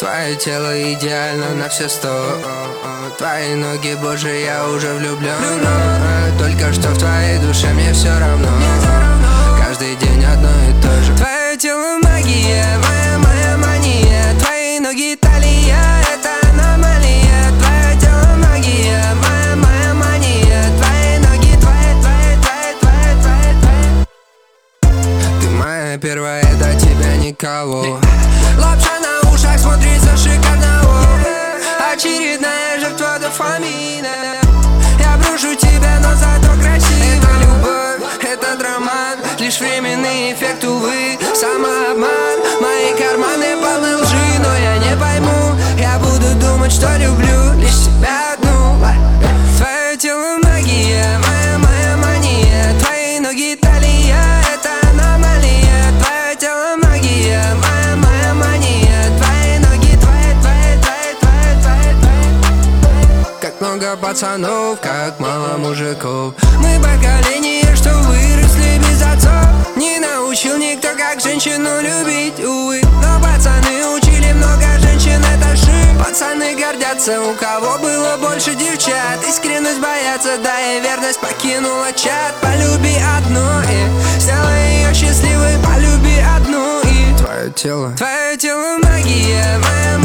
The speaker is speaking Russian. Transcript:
Твое тело идеально на все 100. Твои ноги, боже, я уже влюблен. Только что в твоей душе мне все равно. Каждый день одно и то же. Твое тело магия, моя мания. Твои ноги талия, это аномалия. Твое тело магия, моя мания. Твои ноги, твои. Ты моя первая, до тебя никого. Лапша на ушах смотрится шикарно. Очередная жертва дофамина. Я брошу тебя, но зато красиво. Это любовь, это роман, лишь временный эффект, увы, самообман. Мои карманы полны лжи, но я не пойму. Я буду думать, что люблю лишь тебя одну. Твое тело магия, моя мания. Твои ноги талия, это аномалия. Твое тело магия, моя мания. Твои ноги, твои. Как много пацанов, как мало мужиков. Мы поколение, что выросли без отцов. Не научил никто, как женщину любить, увы. Но пацаны учили много женщин, это шик. Пацаны гордятся, у кого было больше девчат. Искренность боятся, да и верность покинула чат. Полюби одну и сделай ее счастливой. Полюби одну и твое тело магия, моя